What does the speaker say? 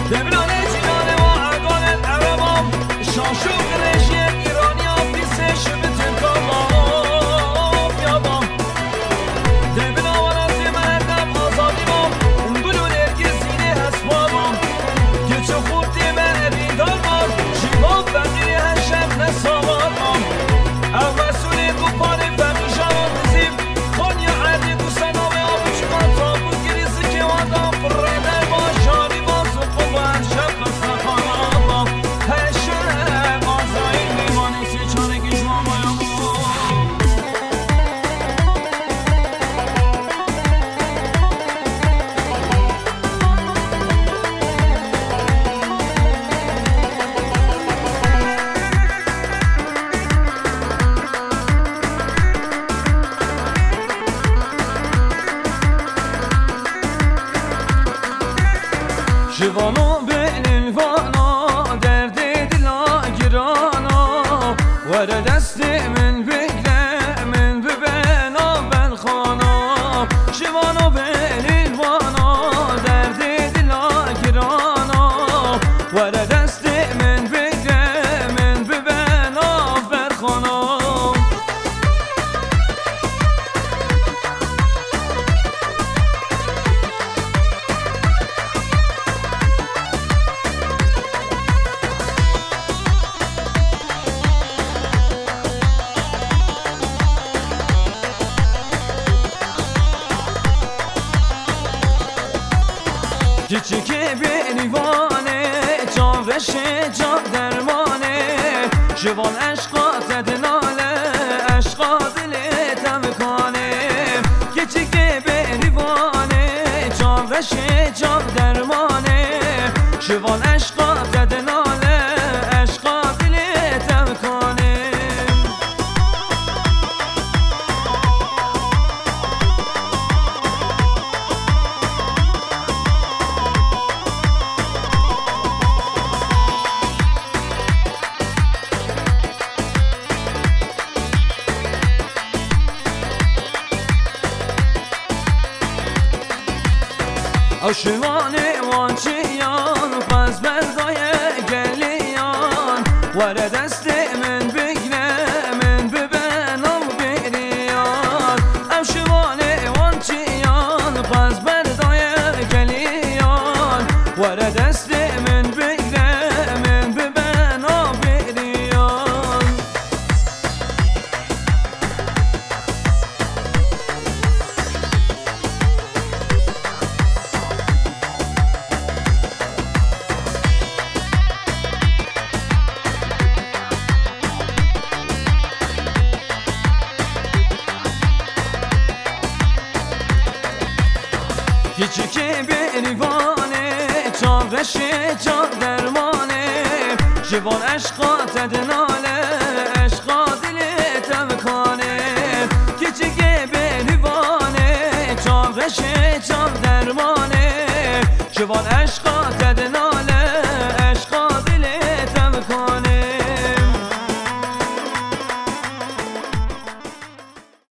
دبلانه جیلانه و ارگان عربام شانشو قرشی ایرانی ها پیسش به ترکام بیابام دبلا ورازی مردم آزادی بام بلو نرگی زینه هست بابام گچو خوردی من بیدار بام شیبام بقیه هشم نساوار بام او مسئولی گوپانه فمیشان بزیم خانیا عردی گوسنا و آبو چمان تابو گریزی که وادام پرده باشانی باز و خوب و هشم قصه خانابام هشم آزایی میمانی سی چانگی شما بایم جوانو بلوانا درد دلا گرانا ور دست من بگره من ببنا بلخانا جوانو بلوانا درد دلا گرانا ور دست من بگره من ببنا بلخانا küçük berivanı can veşe can dermanı Civan eşka tedinale eşka dili temkane küçük berivanı can veşe can dermanı Civan eşka tedinale eşka dili temkane Aşıvanı vançiyan Faz berdaya geliyan Vare destimin bignemin Biben al biriyan Aşıvanı vançiyan Faz berdaya geliyan Vare destimin bignemin Biben al biriyan küçük berivanı can veşe can dermanı Civan eşka tedinale eşka dili temkane küçük berivanı can veşe can dermanı Civan eşka